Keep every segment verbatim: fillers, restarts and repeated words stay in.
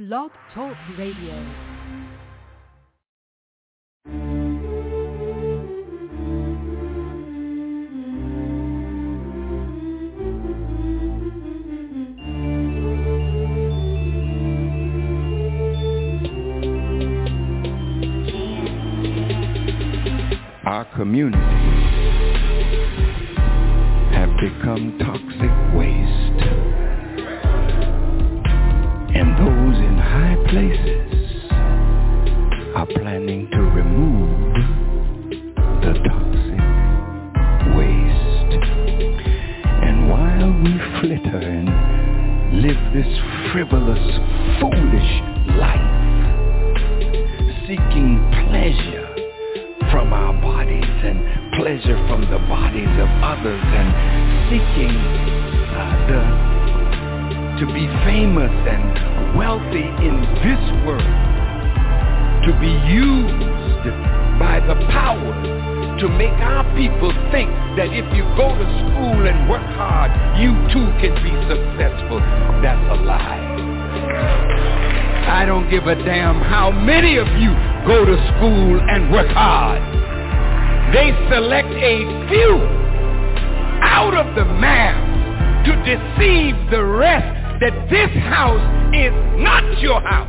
Blog Talk Radio. Our communities have become toxic waste, and those in high places are planning to remove the toxic waste. And while we flitter and live this frivolous, foolish life, seeking pleasure from our bodies and pleasure from the bodies of others, and seeking uh, the, to be famous and wealthy in this world, to be used by the powers to make our people think that if you go to school and work hard, you too can be successful. That's a lie. I don't give a damn how many of you go to school and work hard. They select a few out of the mass to deceive the rest that this house is not your house.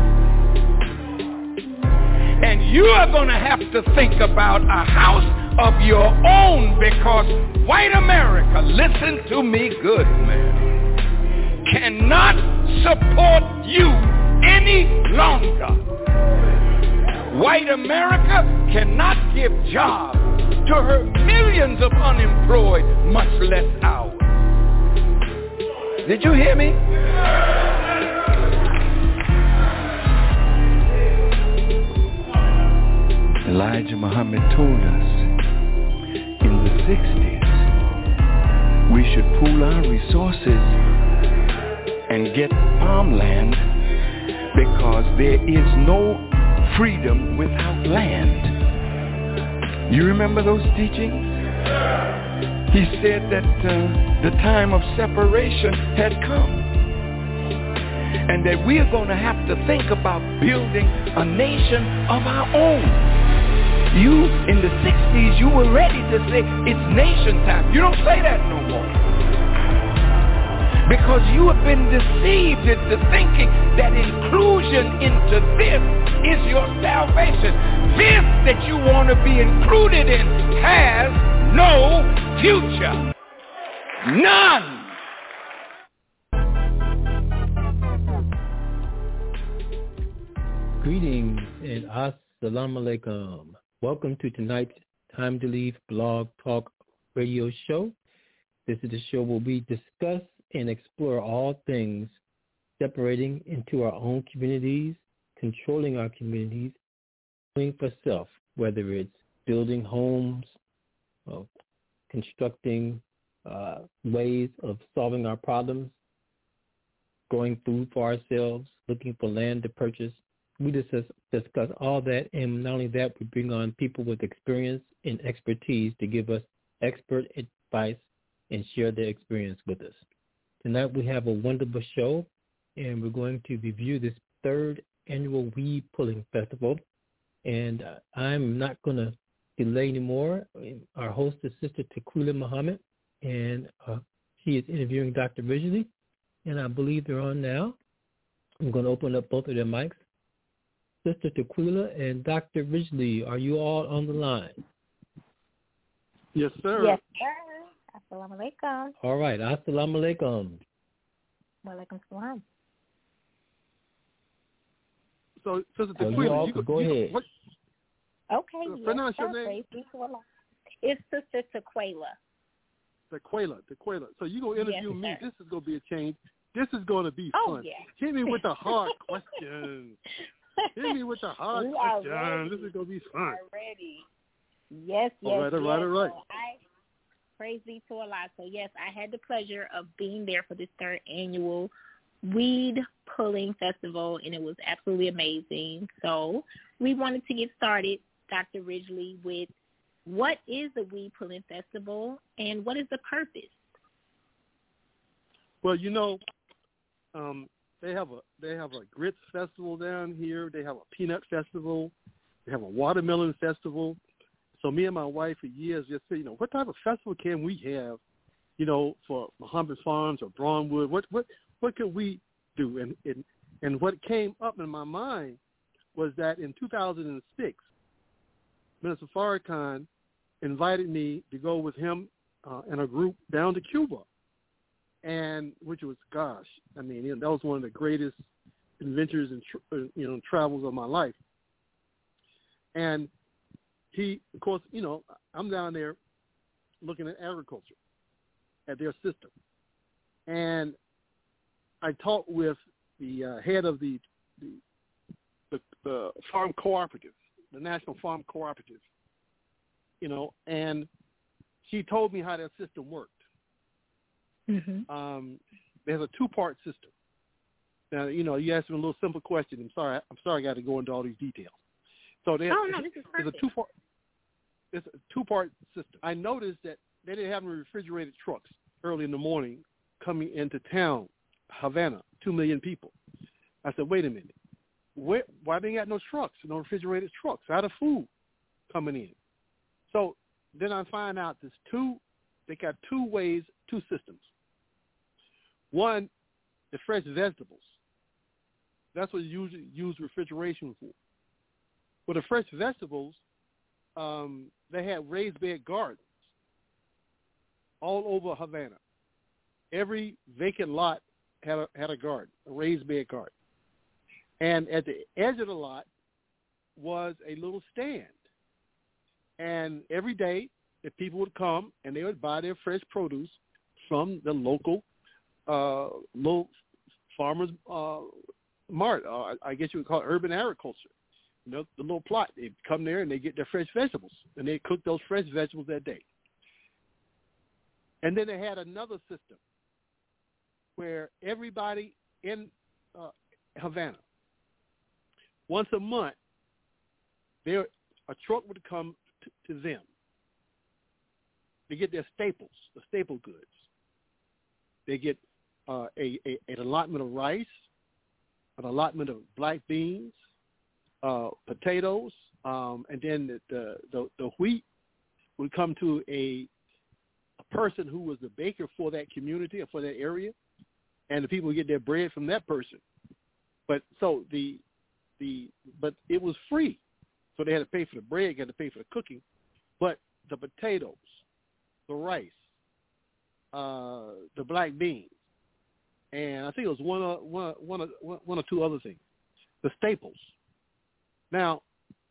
And you are going to have to think about a house of your own, because white America, listen to me good, man, cannot support you any longer. White America cannot give jobs to her millions of unemployed, much less ours. Did you hear me? Elijah Muhammad told us in the sixties we should pool our resources and get farmland, because there is no freedom without land. You remember those teachings? He said that uh, the time of separation had come, and that we are going to have to think about building a nation of our own. You, in the sixties, you were ready to say it's nation time. You don't say that no more, because you have been deceived into thinking that inclusion into this is your salvation. This that you want to be included in has no future. None. Greetings and assalamu alaikum. Welcome to tonight's Time to Leave Blog Talk Radio show. This is the show where we discuss and explore all things separating into our own communities, controlling our communities, doing for self, whether it's building homes, uh, constructing uh, ways of solving our problems, growing food for ourselves, looking for land to purchase. We discuss, discuss all that, and not only that, we bring on people with experience and expertise to give us expert advice and share their experience with us. Tonight we have a wonderful show, and we're going to review this third annual Weed Pulling Festival. And uh, I'm not going to delay anymore. Our host is Sister Tequila Muhammad, and uh, she is interviewing Doctor Ridgely, and I believe they're on now. I'm going to open up both of their mics. Sister Tequila and Doctor Ridgely, are you all on the line? Yes, sir. Yes, sir. Assalamu alaikum. All right. Assalamu alaikum. Wa alaikum salam. So, Sister So Tequila, you all you go, go, go you, ahead. What, Okay, uh, yes, pronounce sir. your name? Praise be to Allah. It's Sister Tequila. Tequila, Tequila. So you going to interview Yes, me. sir. This is going to be a change. This is going to be Oh, fun. yeah. Hit me with the hard questions. Hit me with the hard We are questions. ready. This is going to be We fun. are ready. Yes, yes, All right, all yes. right, all right. So I, praise be to Allah. So, yes, I had the pleasure of being there for this third annual Weed Pulling Festival, and it was absolutely amazing. So we wanted to get started, Doctor Ridgely, with what is the Weed Pulling Festival and what is the purpose? Well, you know, um, they have a they have a grits festival down here. They have a peanut festival. They have a watermelon festival. So me and my wife for years just said, you know, what type of festival can we have, you know, for Muhammad Farms or Braunwood? What what what could we do? And and and what came up in my mind was that in two thousand six, Minister Farrakhan invited me to go with him uh, and a group down to Cuba, and which was, gosh, I mean, you know, that was one of the greatest adventures and tr- you know travels of my life. And he, of course, you know, I'm down there looking at agriculture, at their system, and I talked with the uh, head of the the, the the farm cooperative, the National Farm Cooperative, you know, and she told me how that system worked. Mm-hmm. Um, there's a two-part system. Now, you know, you asked me a little simple question. I'm sorry. I'm sorry I got to go into all these details. So there's, oh, no, this is there's a two-part. It's a two-part system. I noticed that they didn't have any refrigerated trucks early in the morning coming into town, Havana, two million people. I said, wait a minute. Where, why they got no trucks, no refrigerated trucks? How the food coming in? So then I find out there's two, they got two ways, two systems. One, the fresh vegetables. That's what you usually use refrigeration for. For the fresh vegetables, um, they had raised bed gardens all over Havana. Every vacant lot had a, had a garden, a raised bed garden. And at the edge of the lot was a little stand. And every day, the people would come and they would buy their fresh produce from the local uh, little farmers uh, mart. Uh, I guess you would call it urban agriculture. You know, the little plot. They come there and they get their fresh vegetables, and they cook those fresh vegetables that day. And then they had another system where everybody in uh, Havana, once a month, there a truck would come to, to them. They get their staples, the staple goods. They get uh, a, a an allotment of rice, an allotment of black beans, uh, potatoes, um, and then the, the, the, the wheat would come to a, a person who was the baker for that community or for that area, and the people would get their bread from that person. But so the the but it was free, so they had to pay for the bread, had to pay for the cooking, but the potatoes, the rice, uh, the black beans, and I think it was one or, one, one, or, one or two other things, the staples. Now,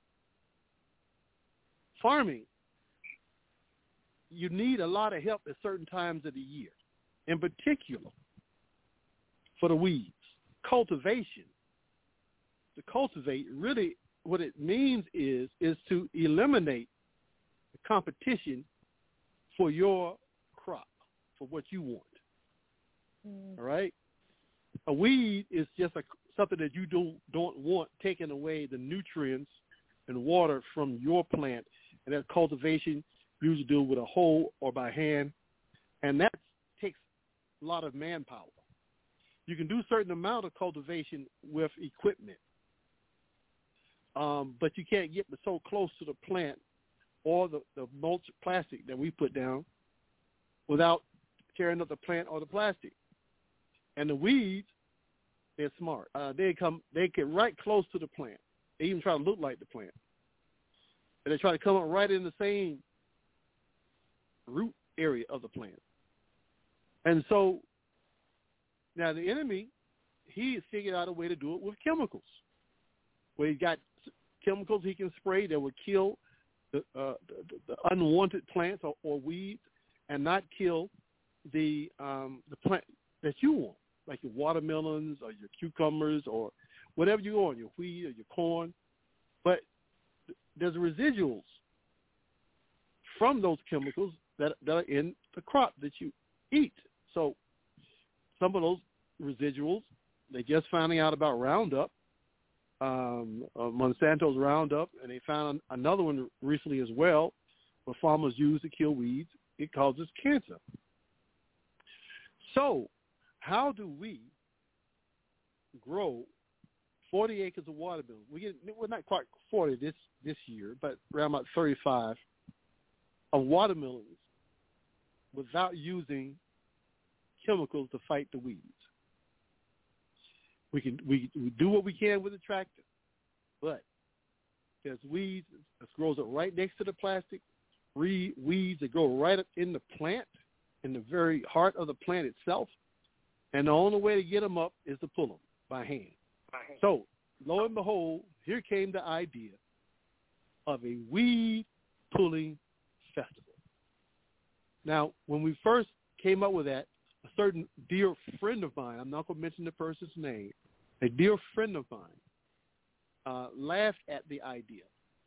farming, you need a lot of help at certain times of the year, in particular for the weeds. Cultivation, to cultivate, really what it means is is to eliminate the competition for your crop, for what you want. Mm. All right? A weed is just a, something that you don't, don't want taking away the nutrients and water from your plant. And that cultivation usually do with a hoe or by hand. And that takes a lot of manpower. You can do a certain amount of cultivation with equipment, um, but you can't get so close to the plant or the, the mulch plastic that we put down without tearing up the plant or the plastic. And the weeds, they're smart. Uh, they come, they get right close to the plant. They even try to look like the plant. And they try to come up right in the same root area of the plant. And so now the enemy, he has figured out a way to do it with chemicals, where he's got chemicals he can spray that would kill the, uh, the, the unwanted plants or, or weeds and not kill the um, the plant that you want, like your watermelons or your cucumbers or whatever you want, your wheat or your corn. But there's residuals from those chemicals that, that are in the crop that you eat. So some of those residuals, they just finding out about Roundup, um, uh, Monsanto's Roundup, and they found another one recently as well, where farmers use to kill weeds. It causes cancer. So how do we grow forty acres of watermelon. We get well, not quite forty this this year, but around about thirty-five of watermelons without using chemicals to fight the weeds. We can we, we do what we can with the tractor, but there's weeds that grows up right next to the plastic, weeds that grow right up in the plant, in the very heart of the plant itself, and the only way to get them up is to pull them by hand. So, lo and behold, here came the idea of a weed pulling festival. Now, when we first came up with that, a certain dear friend of mine, I'm not going to mention the person's name, a dear friend of mine, uh, laughed at the idea.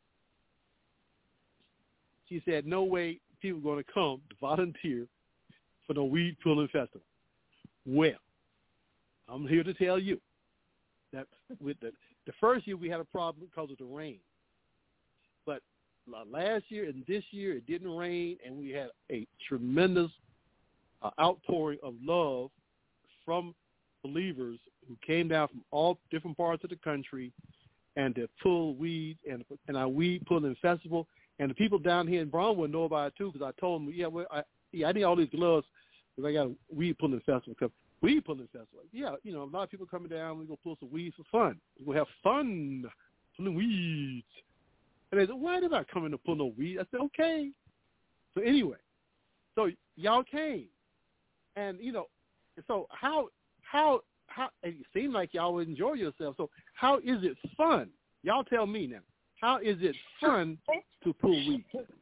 She said, no way people are going to come to volunteer for the weed pulling festival. Well, I'm here to tell you that with the, the first year we had a problem because of the rain. But last year and this year it didn't rain, and we had a tremendous uh, outpouring of love from believers who came down from all different parts of the country and to pull weeds and, and our weed pulling festival. And the people down here in Brownwood know about it too, because I told them, yeah, well, I, yeah, I need all these gloves because I got a weed pulling festival. Because weed pulling festival, yeah, you know, a lot of people coming down. We're gonna pull some weeds for fun. We're gonna have fun pulling weeds. And they said, why did I come in to pull no weeds? I said, okay. So anyway, so y'all came, and you know, so how how how it seemed like y'all would enjoy yourself. So how is it fun? Y'all tell me now. How is it fun to pull weeds?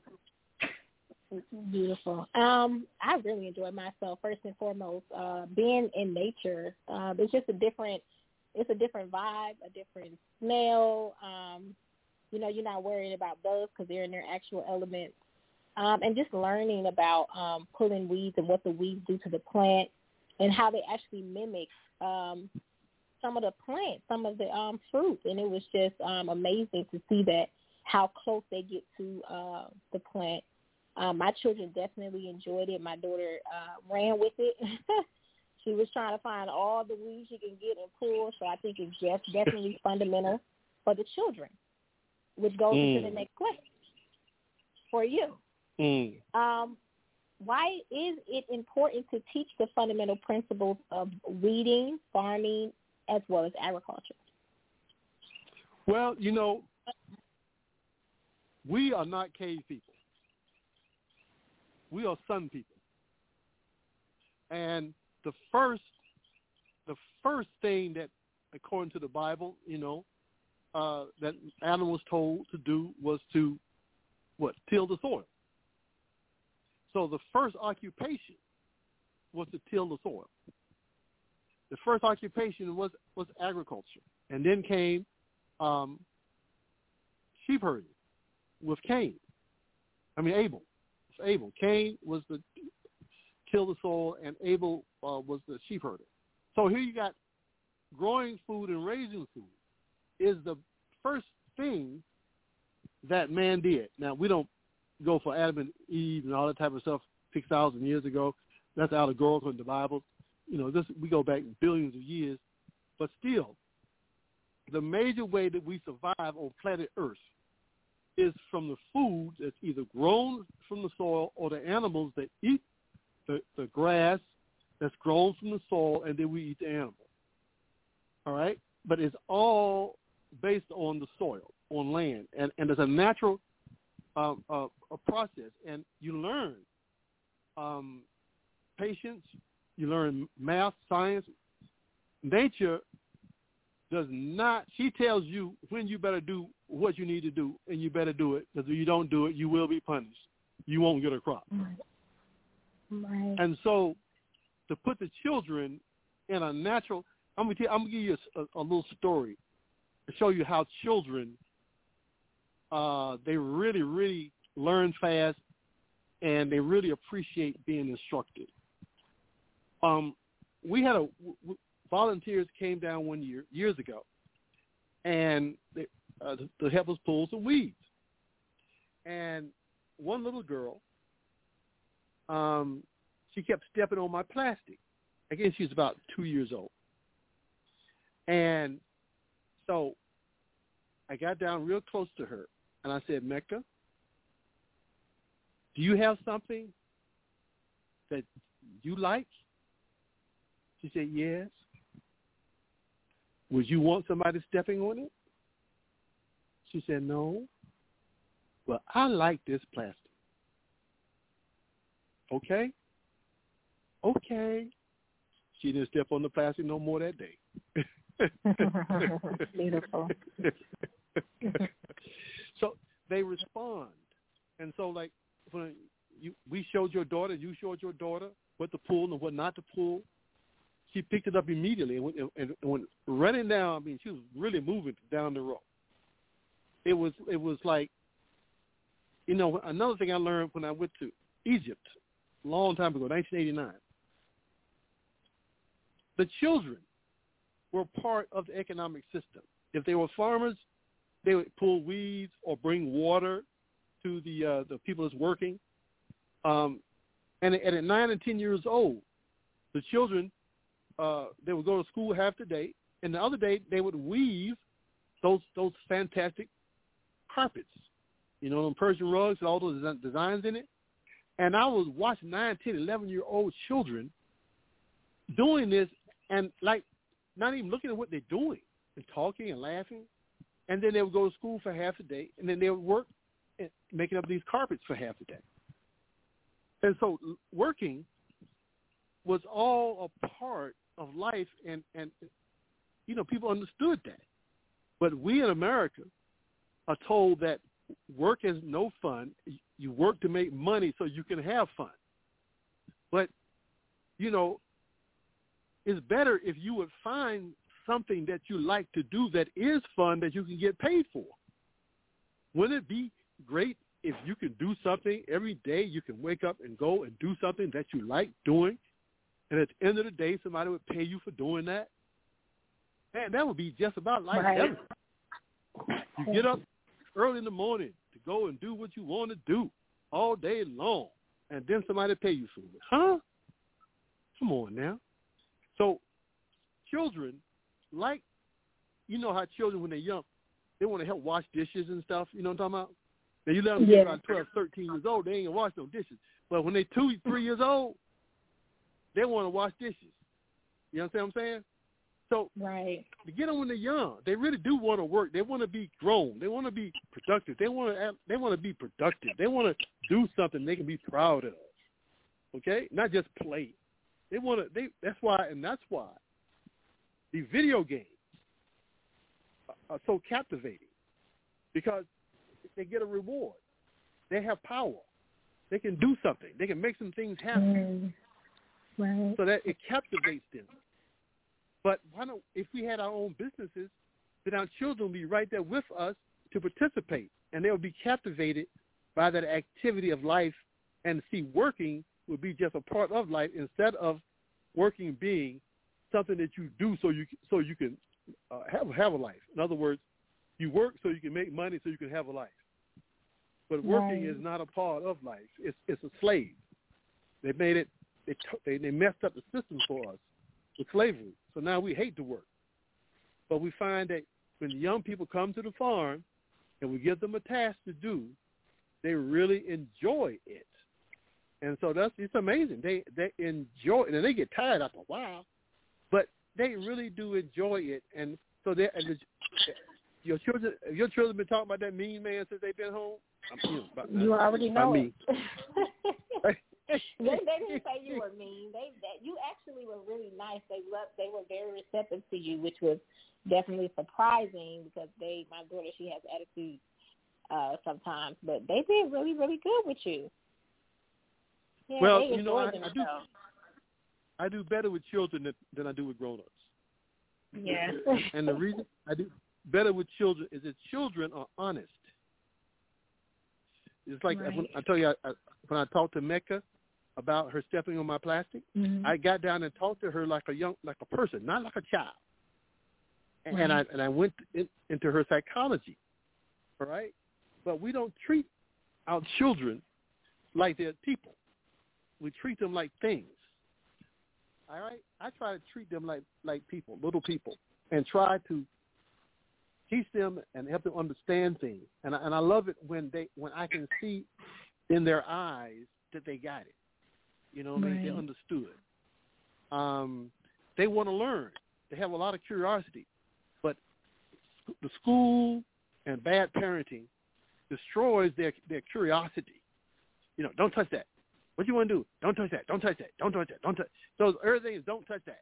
Beautiful. Um, I really enjoy myself first and foremost. Uh, being in nature, uh, it's just a different. It's a different vibe, a different smell. Um, you know, you're not worried about bugs because they're in their actual elements, um, and just learning about um, pulling weeds and what the weeds do to the plant and how they actually mimic um, some of the plants, some of the um, fruit. And it was just um, amazing to see that, how close they get to uh, the plant. Um, my children definitely enjoyed it. My daughter uh, ran with it. She was trying to find all the weeds she can get and pull, so I think it's just definitely fundamental for the children, which goes mm. into the next question for you. Mm. Um, why is it important to teach the fundamental principles of weeding, farming, as well as agriculture? Well, you know, we are not cave people. We are sun people. And the first the first thing that, according to the Bible, you know, uh, that Adam was told to do was to, what, till the soil. So the first occupation was to till the soil. The first occupation was, was agriculture. And then came um, sheep herding with Cain. I mean, Abel. It's Abel. Cain was the till the soil, and Abel uh, was the sheep herder. So here you got growing food and raising food is the first thing that man did. Now, we don't go for Adam and Eve and all that type of stuff six thousand years ago. That's allegorical in the Bible. You know, this we go back billions of years. But still, the major way that we survive on planet Earth is from the food that's either grown from the soil or the animals that eat the, the grass that's grown from the soil, and then we eat the animal. All right? But it's all based on the soil, on land. And, and it's a natural um, uh, a process. And you learn um, patience, you learn math, science. Nature does not, she tells you when you better do what you need to do, and you better do it, because if you don't do it, you will be punished. You won't get a crop. Right. Right. And so to put the children in a natural, I'm going to I'm gonna give you a, a, a little story to show you how children, uh, they really, really learn fast, and they really appreciate being instructed. Um, we had a, w- volunteers came down one year, years ago, and they, uh, to, to help us pull some weeds. And one little girl, um, she kept stepping on my plastic. I guess she was about two years old. And so I got down real close to her, and I said, Mecca, do you have something that you like? She said, yes. Would you want somebody stepping on it? She said, no. Well, I like this plastic. Okay? Okay. She didn't step on the plastic no more that day. Beautiful. So they respond. And so, like, when you, we showed your daughter, you showed your daughter what to pull and what not to pull, she picked it up immediately and went, and went running down. I mean, she was really moving down the road. It was, it was like, you know, another thing I learned when I went to Egypt a long time ago, nineteen eighty-nine. The children were part of the economic system. If they were farmers, they would pull weeds or bring water to the uh, the people that's working. Um, and, and at nine and ten years old, the children, uh, they would go to school half the day, and the other day they would weave those those fantastic carpets, you know, them Persian rugs and all those designs in it. And I was watching nine, ten, eleven-year-old children doing this and, like, not even looking at what they're doing and talking and laughing. And then they would go to school for half a day, and then they would work at making up these carpets for half a day. And so working was all a part of life, and, and you know, people understood that. But we in America are told that work is no fun. You work to make money so you can have fun. But, you know, it's better if you would find something that you like to do that is fun that you can get paid for. Wouldn't it be great if you could do something every day, you can wake up and go and do something that you like doing, and at the end of the day, somebody would pay you for doing that? Man, that would be just about life right. ever. You get up early in the morning to go and do what you want to do all day long, and then somebody pay you for it. Huh? Come on now. So children, like, you know how children, when they're young, they want to help wash dishes and stuff. You know what I'm talking about? Now, you let them yeah. get around twelve, thirteen years old, they ain't going to wash no dishes. But when they're two, three years old, they want to wash dishes. You understand what I'm saying? So right. to get them when they're young, they really do want to work. They want to be grown. They want to be productive. They want to they want to be productive. They want to do something they can be proud of. Okay? Not just play. They want to. They that's why, and that's why the video games are so captivating, because they get a reward. They have power. They can do something. They can make some things happen. Mm. Right. So that it captivates them. But why don't, if we had our own businesses, then our children would be right there with us to participate, and they would be captivated by that activity of life, and see working would be just a part of life instead of working being something that you do so you so you can uh, have have a life. In other words, you work so you can make money so you can have a life. But working right. is not a part of life. It's it's a slave. They made it. They they, they messed up the system for us with slavery. So now we hate to work. But we find that when young people come to the farm and we give them a task to do, they really enjoy it. And so that's it's amazing. They they enjoy it, and they get tired after a while, but they really do enjoy it. And so they and the, your children, your children been talking about that mean man since they've been home. I'm, you know, about, you already know me. it. they, they didn't say you were mean. They that you actually were really nice. They loved, they were very receptive to you, which was definitely surprising, because they my daughter, she has attitude uh, sometimes, but they did really really good with you. Yeah, well, they you know, I, I do I do better with children than, than I do with grown-ups. Yeah. And the reason I do better with children is that children are honest. It's like right. when, I tell you, I, I, when I talked to Mecca about her stepping on my plastic, mm-hmm. I got down and talked to her like a young, like a person, not like a child. And, right. and I and I went in, into her psychology, all right? But we don't treat our children like they're people. We treat them like things. All right? I try to treat them like, like people, little people. and try to teach them and help them understand things. And I, and I love it when they when I can see in their eyes that they got it. You know, right. they, they understood. Um, they want to learn. They have a lot of curiosity. But the school and bad parenting destroys their, their curiosity. You know, don't touch that. What do you want to do? Don't touch that. Don't touch that. Don't touch that. Don't touch. So everything is don't touch that.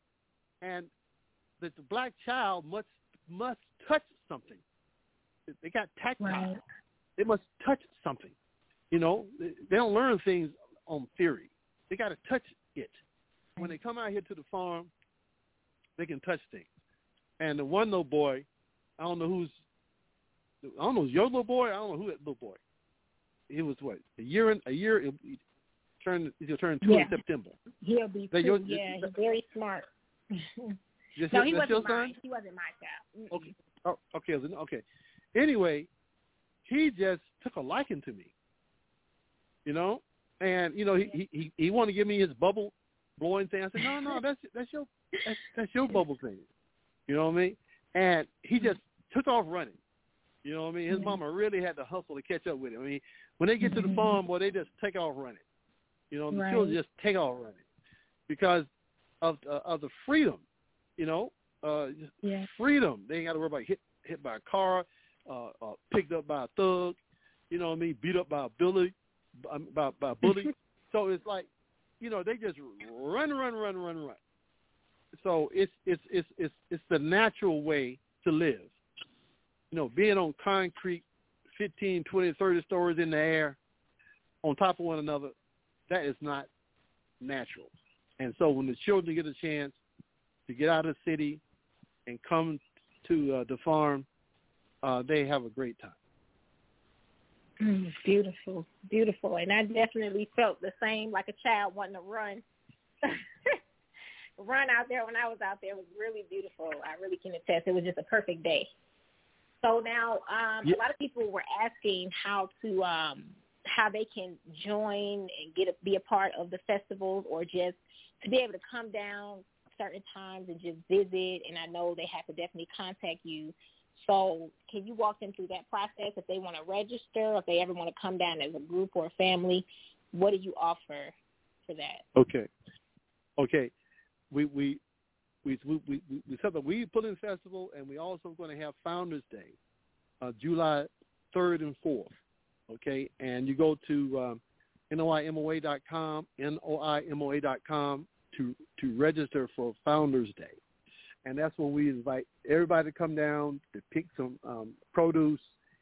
And the, the black child must must touch something. They got tactile. Right. They must touch something. You know, they, they don't learn things on theory. They got to touch it. When they come out here to the farm, they can touch things. And the one little boy, I don't know who's, I don't know, your little boy. I don't know who that little boy. He was what a year in a year. He turned. He'll turn two yeah. in September. He'll be two. Your, yeah, your, he's very smart. Just, no, he wasn't wasn't mine. He wasn't my child. Okay. Oh, okay. Okay. Anyway, he just took a liking to me. You know, and you know he he he, he wanted to give me his bubble blowing thing. I said, no, no, that's that's your that's, that's your bubble thing. You know what I mean? And he just took off running. You know what I mean? His mama really had to hustle to catch up with him. I mean, when they get to the farm, boy, they just take off running. You know, the right. children just take off running because of uh, of the freedom. You know, uh, yeah. freedom. They ain't got to worry about hit hit by a car, uh, uh, picked up by a thug. You know what I mean? Beat up by a bully, by by a bully. So it's like, you know, they just run, run, run, run, run. So it's it's it's it's it's the natural way to live. You know, being on concrete, fifteen, twenty, thirty stories in the air, on top of one another, that is not natural. And so when the children get a chance to get out of the city and come to uh, the farm, uh, they have a great time. Mm, beautiful, beautiful. And I definitely felt the same, like a child wanting to run. Run out there when I was out there. It was really beautiful. I really can attest. It was just a perfect day. So now um, yeah. a lot of people were asking how to um, how they can join and get a, be a part of the festivals, or just to be able to come down certain times and just visit. And I know they have to definitely contact you. So can you walk them through that process if they want to register, if they ever want to come down as a group or a family? What do you offer for that? Okay. Okay. We we we we we, we set the Weed Pulling Festival, and we also going to have Founders Day, uh, July third and fourth. Okay, and you go to um, N O I M O A dot com, N O I M O A dot com to to register for Founders Day, and that's when we invite everybody to come down to pick some um, produce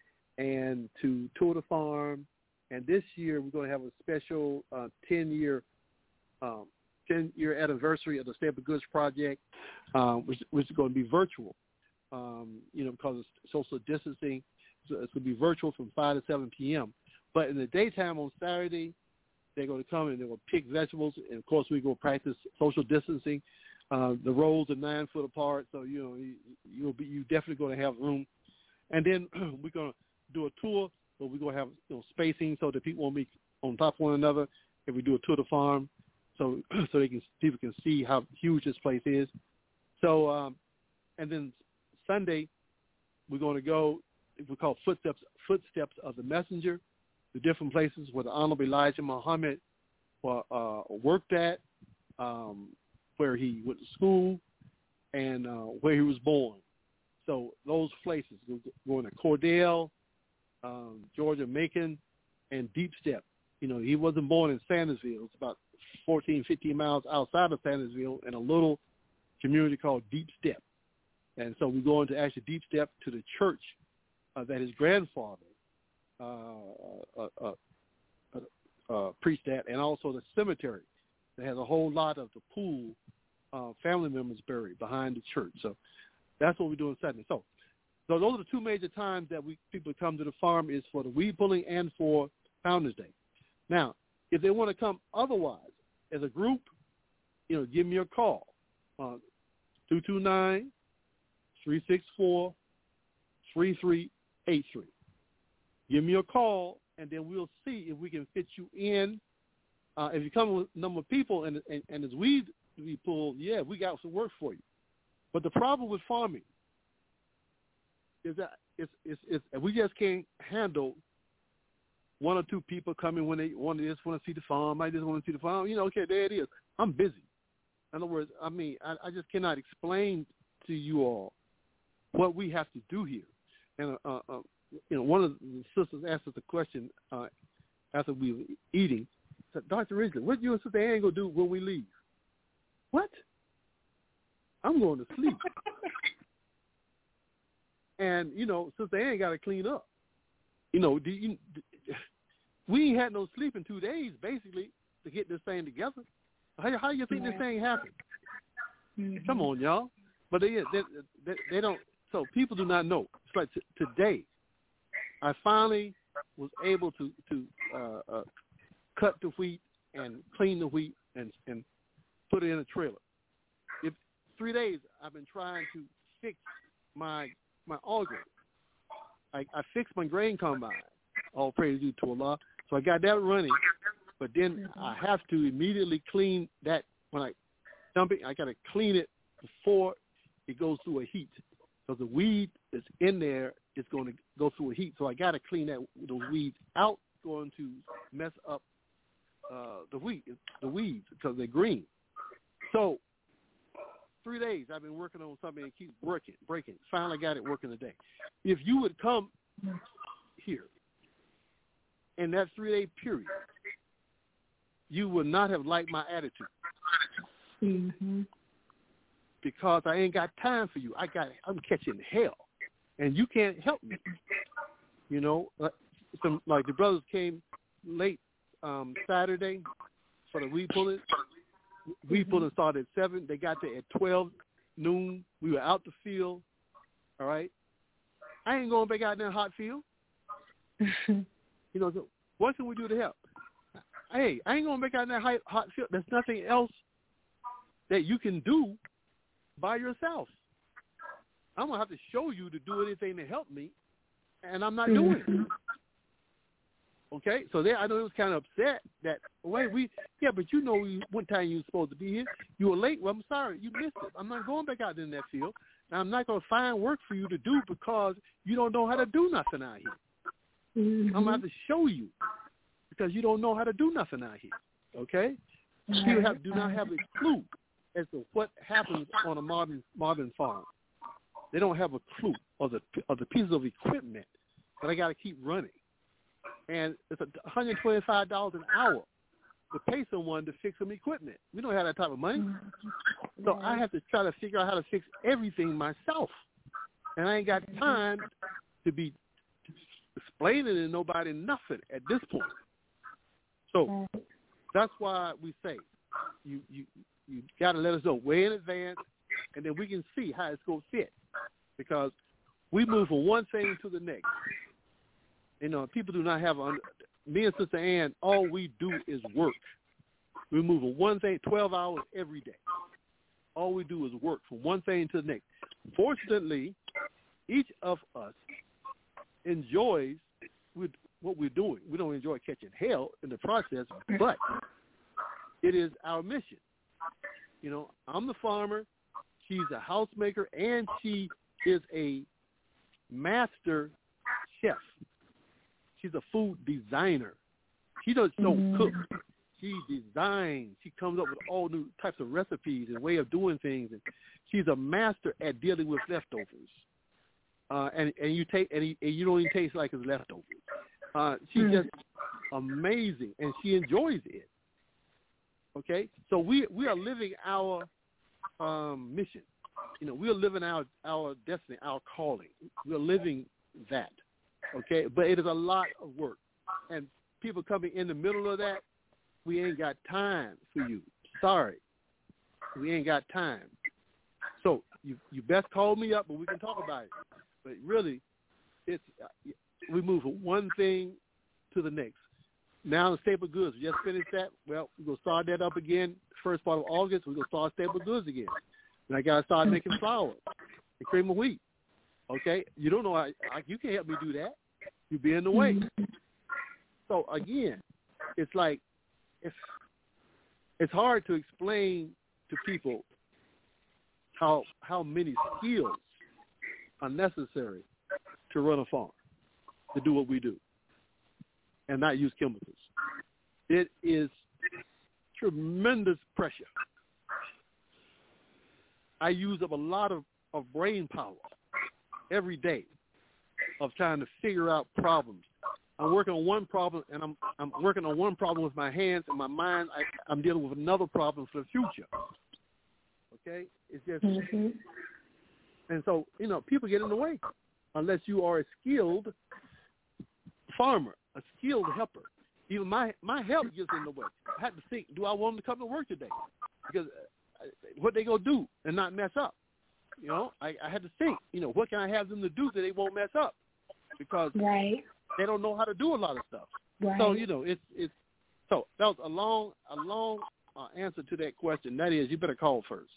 and to tour the farm. And this year we're going to have a special uh, ten-year um, ten-year anniversary of the Staple Goods Project, um, which, which is going to be virtual, um, you know, because of social distancing. So it's going to be virtual from five to seven p.m. But in the daytime on Saturday, they're going to come and they're going to pick vegetables. And, of course, we're going to practice social distancing. Uh, the rows are nine foot apart, so, you know, you, you'll be, you're definitely going to have room. And then we're going to do a tour, but we're going to have, you know, spacing so that people won't be on top of one another. If we do a tour of the farm, so so they can people can see how huge this place is. So, um, and then Sunday, we're going to go, we call footsteps footsteps of the messenger, the different places where the Honorable Elijah Muhammad uh, worked at, um, where he went to school, and uh, where he was born. So those places, we're going to Cordell, um, Georgia Macon, and Deep Step. You know, he wasn't born in Sandersville. It's about fourteen, fifteen miles outside of Sandersville in a little community called Deep Step. And so we go into actually Deep Step to the church uh, that his grandfather uh, uh, uh, uh, uh, preached at, and also the cemetery that has a whole lot of the Poole uh, family members buried behind the church. So that's what we're doing Sunday. So, so those are the two major times that we people come to the farm, is for the weed pulling and for Founders Day. Now, if they want to come otherwise, as a group, you know, give me a call, uh, two two nine, three six four, three three eight three. Give me a call, and then we'll see if we can fit you in. Uh, if you come with a number of people and, and, and it's weed to be pulled, yeah, we got some work for you. But the problem with farming is that it's, it's, it's, we just can't handle one or two people coming when they want to just want to see the farm. I just want to see the farm. You know, okay, there it is. I'm busy. In other words, I mean, I, I just cannot explain to you all what we have to do here. And, uh, uh, you know, one of the sisters asked us a question uh, after we were eating. Said, Doctor Ridgely, what you and Sister Ann going to do when we leave? What? I'm going to sleep. And, you know, Sister Ann got to clean up. You know, do you, do, we ain't had no sleep in two days, basically, to get this thing together. How, how do you think yeah. this thing happened? Mm-hmm. Come on, y'all. But they, they, they, they don't, so people do not know. It's like t- today, I finally was able to, to uh, uh, cut the wheat and clean the wheat and, and put it in a trailer. If three days I've been trying to fix my my auger. I, I fixed my grain combine. All praise due to Allah. So I got that running, but then I have to immediately clean that. When I dump it, I got to clean it before it goes through a heat. So the weed that's in there is going to go through a heat. So I got to clean that those weeds out, going to mess up uh, the wheat, the weeds because they're green. So three days I've been working on something and it keeps breaking, breaking. Finally got it working today. If you would come here in that three-day period, you would not have liked my attitude. Mm-hmm. Because I ain't got time for you. I got, I'm catching hell, and you can't help me. You know, some like the brothers came late um, Saturday for the weed pulling. Weed pulling started at seven. They got there at twelve noon. We were out the field. All right. I ain't going back out in that hot field. You know, so what can we do to help? Hey, I ain't going back out in that hot, hot field. There's nothing else that you can do by yourself. I'm going to have to show you to do anything to help me, and I'm not doing it. Okay? So there, I know it was kind of upset that, wait, we, yeah, but you know one time you were supposed to be here. You were late. Well, I'm sorry. You missed it. I'm not going back out in that field. And I'm not going to find work for you to do because you don't know how to do nothing out here. Mm-hmm. I'm going to have to show you because you don't know how to do nothing out here. Okay? People have, do not have a clue as to what happens on a modern modern farm. They don't have a clue of the of the pieces of equipment that I got to keep running, and it's one hundred twenty-five dollars an hour to pay someone to fix some equipment. We don't have that type of money, so I have to try to figure out how to fix everything myself, and I ain't got time to be explaining to nobody nothing at this point. So that's why we say you you. You got to let us know way in advance, and then we can see how it's going to fit. Because we move from one thing to the next. You know, people do not have, a, me and Sister Ann, all we do is work. We move from one thing, twelve hours every day. All we do is work from one thing to the next. Fortunately, each of us enjoys what we're doing. We don't enjoy catching hell in the process, but it is our mission. You know, I'm the farmer, she's a housemaker, and she is a master chef. She's a food designer. She doesn't mm-hmm. cook. She designs. She comes up with all new types of recipes and way of doing things. And she's a master at dealing with leftovers. Uh, and, and you take and, he, and you don't even taste like it's leftovers. Uh, she's mm-hmm. just amazing, and she enjoys it. Okay, so we we are living our um, mission. You know, we are living our our destiny, our calling. We are living that. Okay, but it is a lot of work, and people coming in the middle of that, we ain't got time for you. Sorry, we ain't got time. So you you best call me up, but we can talk about it. But really, it's we move from one thing to the next. Now the staple goods, we just finished that. Well, we're going to start that up again first part of August. We're going to start staple goods again. And I got to start making flour and cream of wheat. Okay? You don't know, I, I, you can't help me do that. You be in the way. So, again, it's like, it's, it's hard to explain to people how how many skills are necessary to run a farm, to do what we do, and not use chemicals. It is tremendous pressure. I use up a lot of, of brain power every day of trying to figure out problems. I'm working on one problem, and I'm I'm working on one problem with my hands and my mind. I, I'm dealing with another problem for the future. Okay, it's just, mm-hmm. and so you know, people get in the way unless you are a skilled farmer, a skilled helper. Even my my help gets in the way. I had to think: do I want them to come to work today? Because uh, what they gonna do and not mess up? You know, I, I had to think. You know, what can I have them to do so they won't mess up? Because right. they don't know how to do a lot of stuff. Right. So you know, it's it's so that was a long a long uh, answer to that question. That is, you better call first.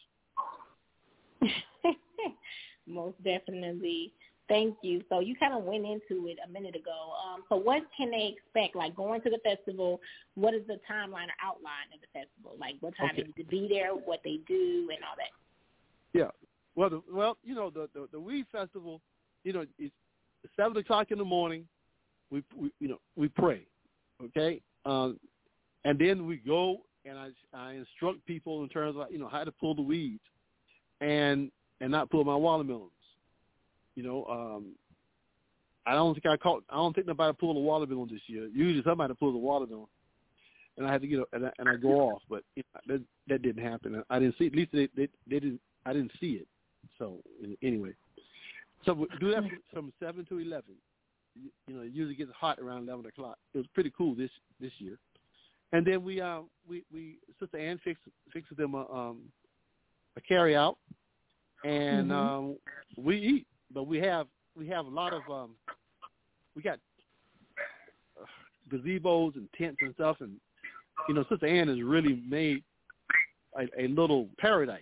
Most definitely. Thank you. So you kind of went into it a minute ago. Um, so what can they expect? Like going to the festival, what is the timeline or outline of the festival? Like what time Okay. they need to be there, what they do, and all that? Yeah. Well, the, well, you know, the, the the Weed Festival, you know, it's seven o'clock in the morning. We, we you know, we pray, okay, um, and then we go and I I instruct people in terms of you know how to pull the weeds, and and not pull my watermelons. You know, um, I don't think I caught. I don't think nobody pulled a watermelon this year. Usually somebody pulls a watermelon, and I had to get a, and I, and I go off. But you know, that that didn't happen. I didn't see. At least they, they they didn't. I didn't see it. So anyway, so we do that from seven to eleven. You, you know, it usually gets hot around eleven o'clock. It was pretty cool this this year. And then we uh we we Sister Ann fix fixes them a um a carry out, and mm-hmm. um we eat. But we have we have a lot of um, we got uh, gazebos and tents and stuff, and you know Sister Ann has really made a, a little paradise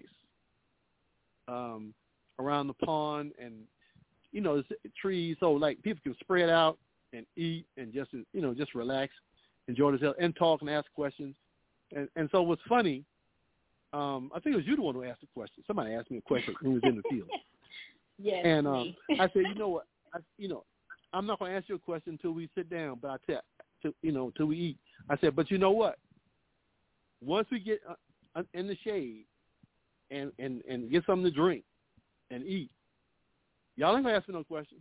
um, around the pond, and you know it's trees, so like people can spread out and eat and just you know just relax, enjoy themselves, and talk and ask questions. And and so what's funny, um, I think it was you the one who asked the question. Somebody asked me a question who was in the field. Yes, and um, I said, you know what, I, you know, I'm not going to ask you a question until we sit down, but I tell, to, you know, till we eat. I said, but you know what? Once we get uh, in the shade and, and, and get something to drink and eat, y'all ain't going to ask me no questions.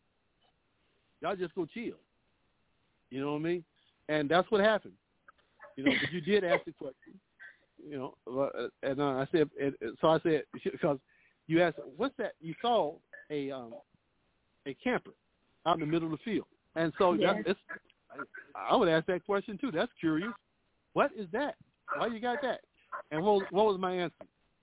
Y'all just go chill. You know what I mean? And that's what happened. You know, but you did ask the question. You know, and uh, I said, and, so I said, because you asked, what's that? You saw a um, a camper out in the middle of the field. And so yes. that, it's, I would ask that question, too. That's curious. What is that? Why you got that? And what, what was my answer?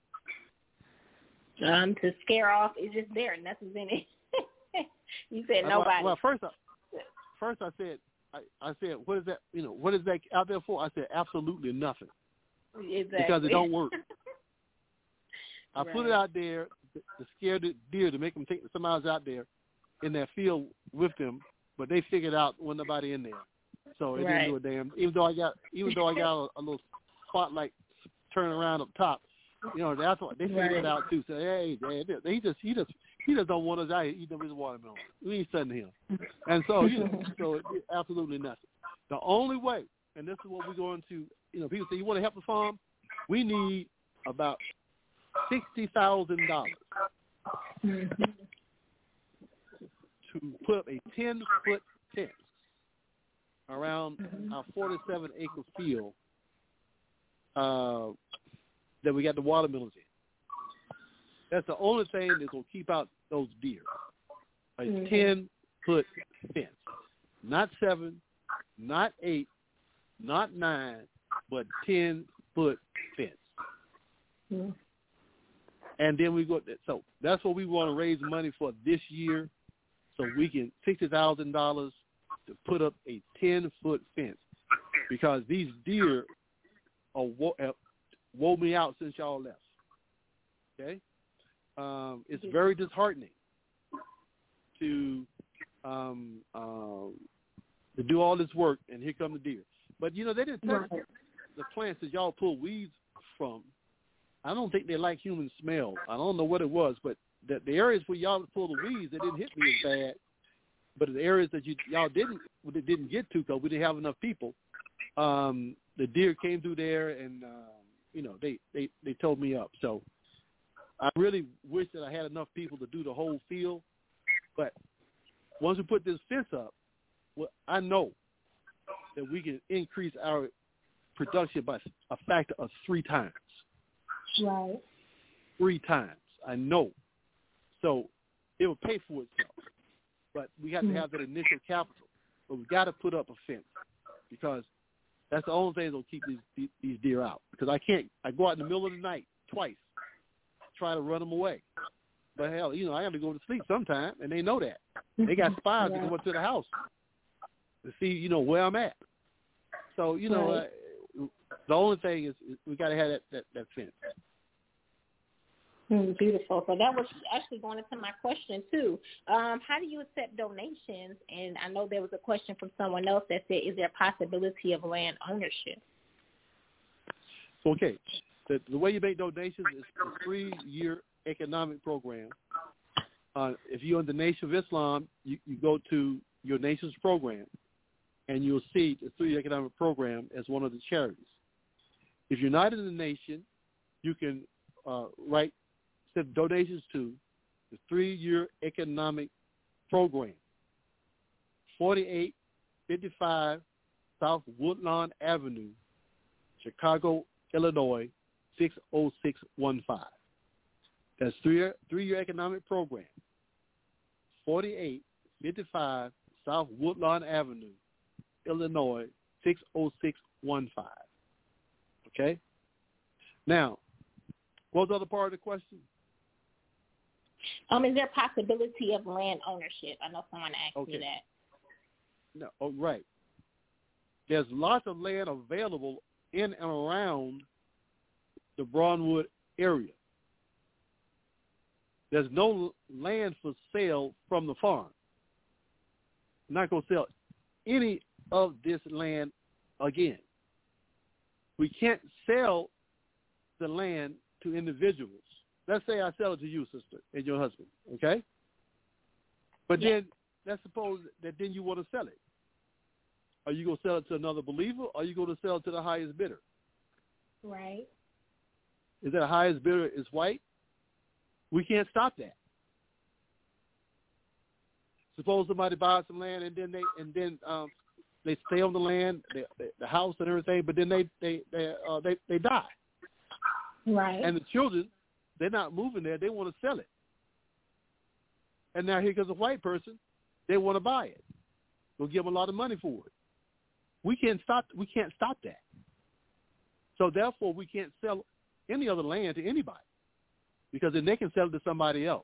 Um, to scare off, it's just there. Nothing's in it. You said nobody. Well, first I, first I said, I, I said, what is that? You know, what is that out there for? I said, absolutely nothing. Exactly. Because it don't work. I right. put it out there to scare the deer, to make them think somebody's out there in that field with them, but they figured out when nobody in there, so it right. didn't do a damn. Even though I got, even though I got a, a little spotlight turning around up top, you know, that's what they figured right. it out too. So hey, they, they, he just, he just, he just don't want us out here eating his watermelon. We ain't sending him, and so you know, so it, it, absolutely nothing. The only way, and this is what we're going to, you know, people say you want to help the farm, we need about sixty thousand dollars mm-hmm. to put up a ten foot fence around mm-hmm. our forty-seven acre field uh, that we got the watermelons in. That's the only thing that's gonna keep out those deer. A mm-hmm. ten foot fence, not seven, not eight, not nine, but ten foot fence. Mm-hmm. And then we go. So that's what we want to raise money for this year, so we can sixty thousand dollars to put up a ten foot fence, because these deer are wo- have wore me out since y'all left. Okay, um, it's very disheartening to um, um, to do all this work and here come the deer. But you know they didn't touch right. the plants that y'all pull weeds from I don't think they like human smell. I don't know what it was, but the, the areas where y'all would pull the weeds, it didn't hit me as bad. But the areas that you y'all didn't didn't get to because we didn't have enough people, um, the deer came through there, and um, you know they, they, they towed me up. So I really wish that I had enough people to do the whole field. But once we put this fence up, well, I know that we can increase our production by a factor of three times. Right. Three times. I know. So it will pay for itself. But we have to have that initial capital. But we got to put up a fence because that's the only thing that will keep these, these these deer out. Because I can't. I go out in the middle of the night twice, try to run them away. But hell, you know, I have to go to sleep sometime, and they know that. They got spies that go up to the house to see, you know, where I'm at. So you know, right. uh, the only thing is, is we got to have that, that that fence. Mm, beautiful. So that was actually going into my question, too. Um, how do you accept donations? And I know there was a question from someone else that said, is there a possibility of land ownership? Okay. The, the way you make donations is a three-year economic program. Uh, if you're in the Nation of Islam, you, you go to your nation's program, and you'll see the three-year economic program as one of the charities. If you're not in the nation, you can uh, write send donations to the three-year economic program, forty-eight fifty-five South Woodlawn Avenue, Chicago, Illinois, six oh six one five. That's three-year, three-year economic program, forty-eight fifty-five South Woodlawn Avenue, Illinois, six oh six one five. Okay? Now, what was the other part of the question? Um, is there a possibility of land ownership? I know someone asked okay. me that. No, oh, right. There's lots of land available in and around the Brownwood area. There's no land for sale from the farm. I'm not going to sell any of this land again. We can't sell the land to individuals. Let's say I sell it to you, sister, and your husband, okay? But yeah. then let's suppose that then you want to sell it. Are you going to sell it to another believer, or are you going to sell it to the highest bidder? Right. Is that the highest bidder is white? We can't stop that. Suppose somebody buys some land and then they and then um, they stay on the land, they, they, the house and everything, but then they they they uh, they, they die. Right. And the children, they're not moving there. They want to sell it. And now here comes a white person. They want to buy it. We'll give them a lot of money for it. We can't stop. We can't stop that. So therefore, we can't sell any other land to anybody because then they can sell it to somebody else.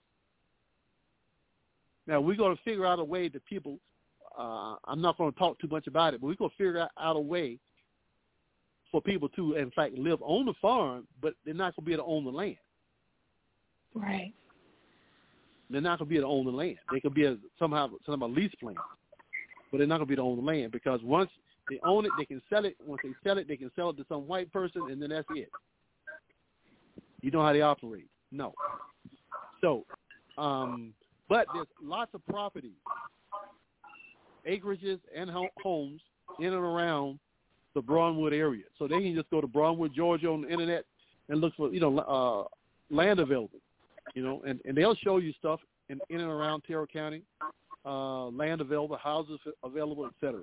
Now we're going to figure out a way that people. Uh, I'm not going to talk too much about it, but we're going to figure out a way for people to, in fact, live on the farm, but they're not going to be able to own the land. Right. They're not going to be able to own the land. They could be a, somehow somehow lease plan, but they're not going to be able to own the land because once they own it, they can sell it. Once they sell it, they can sell it to some white person, and then that's it. You know how they operate. No. So, um, but there's lots of property, acreages, and homes in and around the Brownwood area. So they can just go to Brownwood, Georgia on the internet and look for, you know, uh, land available, you know, and, and they'll show you stuff in, in and around Terrell County, uh, land available, houses available, et cetera.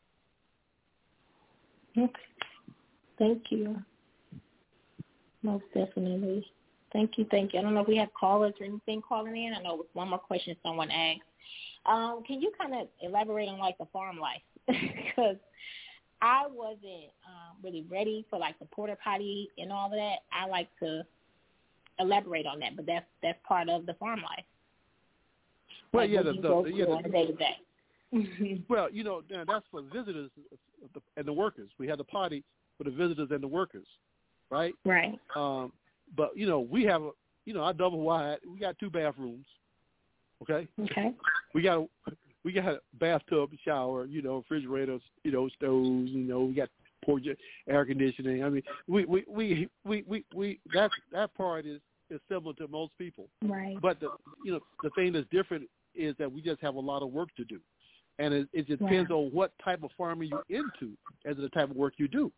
Okay. Thank you. Most definitely. Thank you, thank you. I don't know if we have callers or anything calling in. I know it was one more question someone asked. Um, can you kind of elaborate on, like, the farm life? Because I wasn't um, really ready for, like, the porta potty and all of that. I like to elaborate on that, but that's that's part of the farm life. Well, like, yeah, the, the, the, yeah, on a day-to-day. Well, you know, that's for visitors and the workers. We had the party for the visitors and the workers, right? Right. Um, but, you know, we have, a, you know, our double wide, we got two bathrooms, okay? Okay. We got a, we got a bathtub, shower, you know, refrigerators, you know, stoves, you know, we got support your air conditioning. I mean, we we we we we, we that that part is, is similar to most people. Right. But the you know the thing that's different is that we just have a lot of work to do, and it, it depends wow. on what type of farming you're into as to the type of work you do.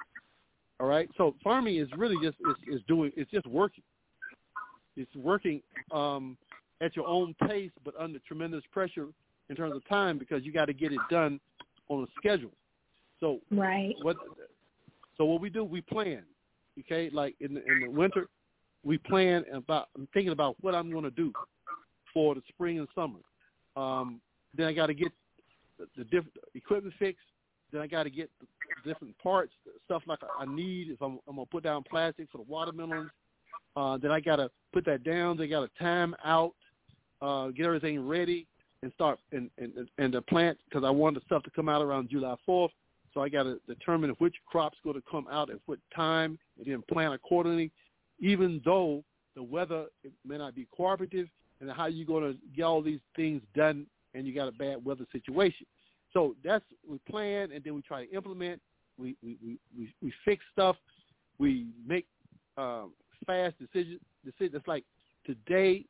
All right. So farming is really just is, is doing it's just working. It's working um, at your own pace, but under tremendous pressure in terms of time because you got to get it done on a schedule. So right. what? So what we do, we plan. Okay, like in the, in the winter, we plan about. I'm thinking about what I'm going to do for the spring and summer. Um, then I got to get the, the different equipment fixed. Then I got to get the different parts, stuff like I need. If I'm, I'm going to put down plastic for the watermelons, uh, then I got to put that down. They got to time out, uh, get everything ready, and start and and, and the plant because I want the stuff to come out around July fourth. So I got to determine which crops going to come out at what time, and then plan accordingly. Even though the weather it may not be cooperative, and how you going to get all these things done, and you got a bad weather situation. So that's we plan, and then we try to implement. We we we, we, we fix stuff. We make um, fast decisions. Decisions. It's like today,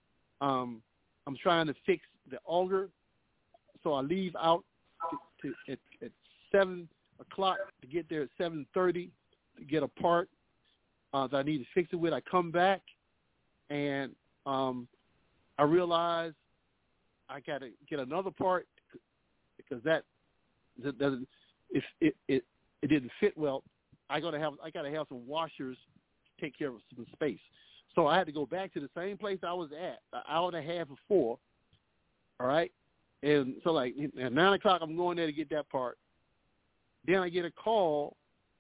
um, I'm trying to fix the auger, so I leave out to, to, at, at seven o'clock to get there at seven thirty to get a part uh, that I need to fix it with. I come back, and um, I realize I got to get another part. Because that, that doesn't, if it, it it didn't fit well, I gotta have I gotta have some washers to take care of some space. So I had to go back to the same place I was at an hour and a half before. All right, and so like at nine o'clock I'm going there to get that part. Then I get a call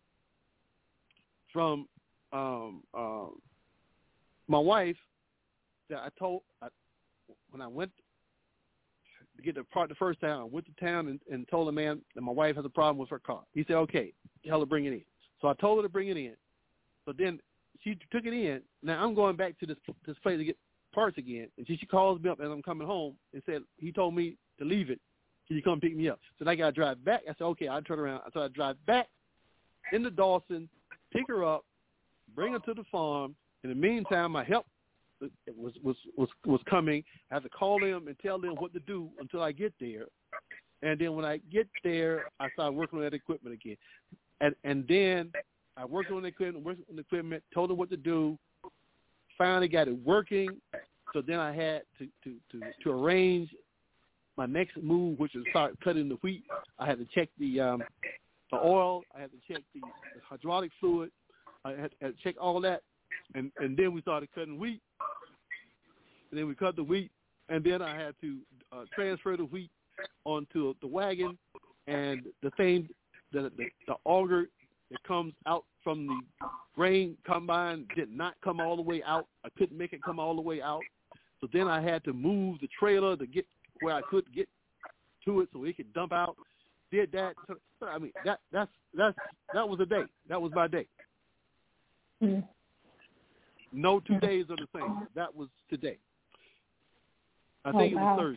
from um, um, my wife that I told I, when I went. To get the part the first time, I went to town and, and told the man that my wife has a problem with her car. He said, okay, tell her to bring it in. So I told her to bring it in. So then she took it in. Now I'm going back to this this place to get parts again. And she, she calls me up as I'm coming home and said, he told me to leave it. Can you come pick me up? So then I got to drive back. I said, okay, I'll turn around. So I drive back into Dawson, pick her up, bring her to the farm. In the meantime, I help was was was was coming. I have to call them and tell them what to do until I get there, and then when I get there, I start working on that equipment again, and and then I worked on the equipment, worked on the equipment, told them what to do. Finally got it working. So then I had to to to, to arrange my next move, which is start cutting the wheat. I had to check the um, the oil. I had to check the, the hydraulic fluid. I had, had to check all that, and and then we started cutting wheat. And then we cut the wheat, and then I had to uh, transfer the wheat onto the wagon, and the thing, the, the the auger that comes out from the grain combine did not come all the way out. I couldn't make it come all the way out, so then I had to move the trailer to get where I could get to it so it could dump out. Did that. So, I mean, that that's that's that was a day. That was my day. Mm. No two days are the same. That was today. I think oh, wow. it was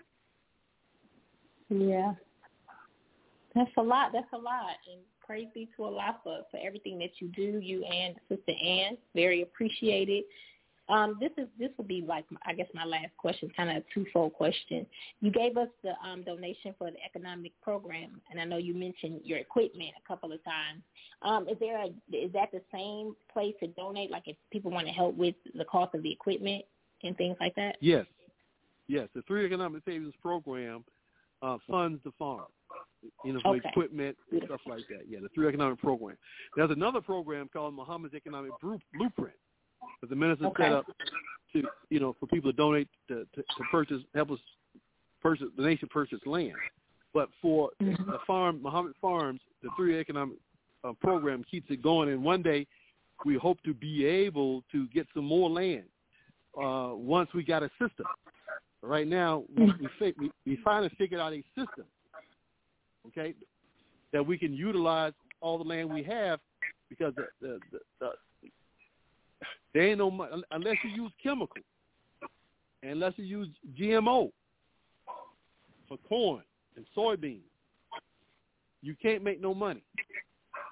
Thursday. Yeah. That's a lot. That's a lot. And praise be to Allah for, for everything that you do, you and Sister Ann. Very appreciated. Um, this is this will be like, I guess, my last question, kind of a twofold question. You gave us the um, donation for the economic program, and I know you mentioned your equipment a couple of times. Um, is there a, is that the same place to donate, like if people want to help with the cost of the equipment and things like that? Yes. Yes, the Three Economic Savings Program uh, funds the farm, you know, for okay. equipment and stuff like that. Yeah, the Three Economic Program. There's another program called Muhammad's Economic Blueprint that the minister okay. set up to, you know, for people to donate to, to, to purchase, help us purchase, the nation purchase land. But for mm-hmm. the farm, Muhammad Farms, the Three Economic uh, Program keeps it going. And one day we hope to be able to get some more land uh, once we got a system. Right now, we, we, we, we finally figured out a system, okay, that we can utilize all the land we have because the, the, the, the, there ain't no money unless you use chemical, unless you use G M O for corn and soybeans. You can't make no money.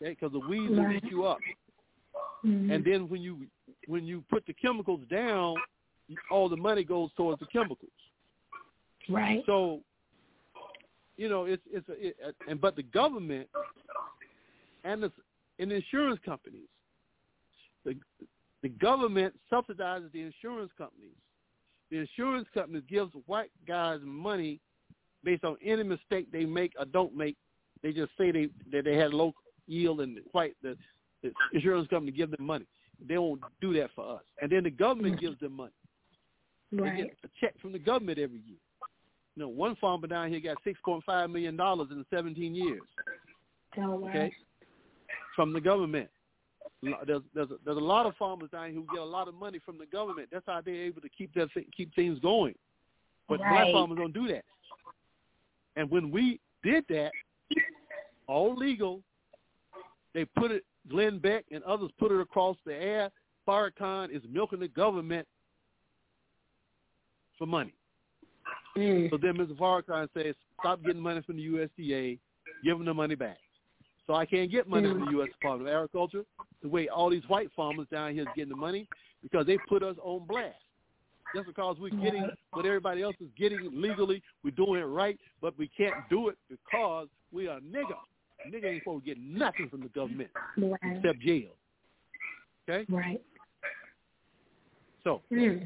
okay? Because the weeds Right. will eat you up. Mm-hmm. And then when you when you put the chemicals down, all the money goes towards the chemicals. Right. So, you know, it's it's a, it, and but the government and the and the insurance companies, the the government subsidizes the insurance companies. The insurance companies gives white guys money based on any mistake they make or don't make. They just say they that they had low yield, and white the, the insurance company give them money. They won't do that for us. And then the government gives them money. Right. They get a check from the government every year. You know, one farmer down here got six point five million dollars in seventeen years. Oh, wow. Okay, from the government. There's there's a, there's a lot of farmers down here who get a lot of money from the government. That's how they're able to keep that keep things going. But Right. black farmers don't do that. And when we did that, all legal, they put it. Glenn Beck and others put it across the air. Farrakhan is milking the government for money. Mm. So then Mister Farrakhan says, stop getting money from the U S D A, give them the money back. So I can't get money Mm. from the U S Department of Agriculture the way all these white farmers down here is getting the money, because they put us on blast. Just because we're getting what everybody else is getting legally, we're doing it right, but we can't do it because we are nigger. Nigga ain't supposed to get nothing from the government Right. except jail. Okay? Right. So Mm.